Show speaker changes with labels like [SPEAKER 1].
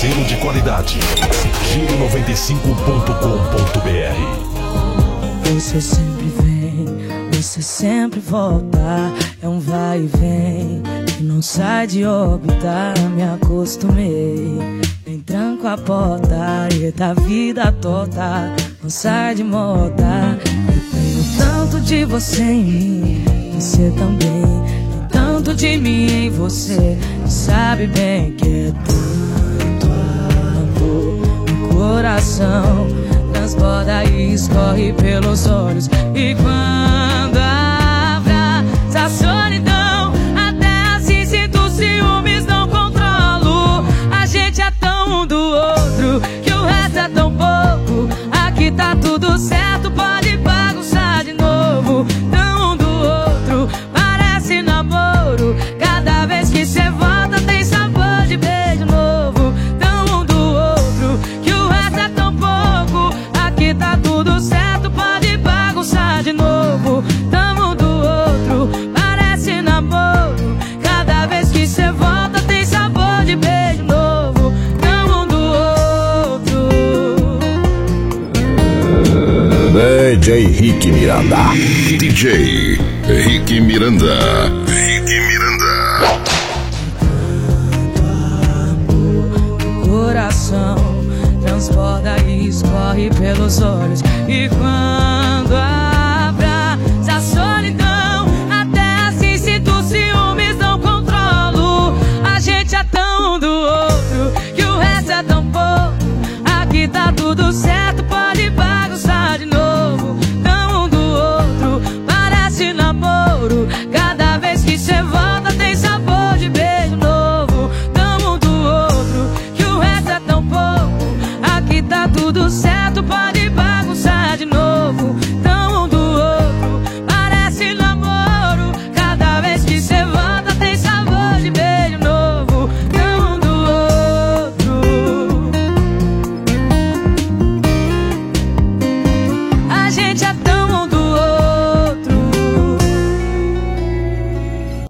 [SPEAKER 1] selo de qualidade. Giro95.com.br.
[SPEAKER 2] Você sempre vem, você sempre volta. É um vai e vem que não sai de órbita. Me acostumei, nem tranco a porta. E da vida torta, não sai de moda. Eu tenho tanto de você em mim, você também. Tem tanto de mim em você. Sabe bem que é tanto amor no coração. Transborda e escorre pelos olhos. E quando abraça a solidão, até assim sinto ciúmes, não controlo. A gente é tão um do outro que o resto é tão pouco. Aqui tá tudo certo, pode bagunçar de novo. Tão um do outro, parece namoro. Cada vez que cê volta tem sabor de beijo novo. Tão um do outro que o resto é tão pouco. Aqui tá tudo certo, pode bagunçar de novo. Tamo do outro, parece namoro. Cada vez que cê volta tem sabor de beijo novo. Tamo do outro.
[SPEAKER 3] DJ Rick Miranda.
[SPEAKER 1] DJ Rick Miranda. Rick Miranda.
[SPEAKER 2] Coração transborda e escorre pelos olhos. E quando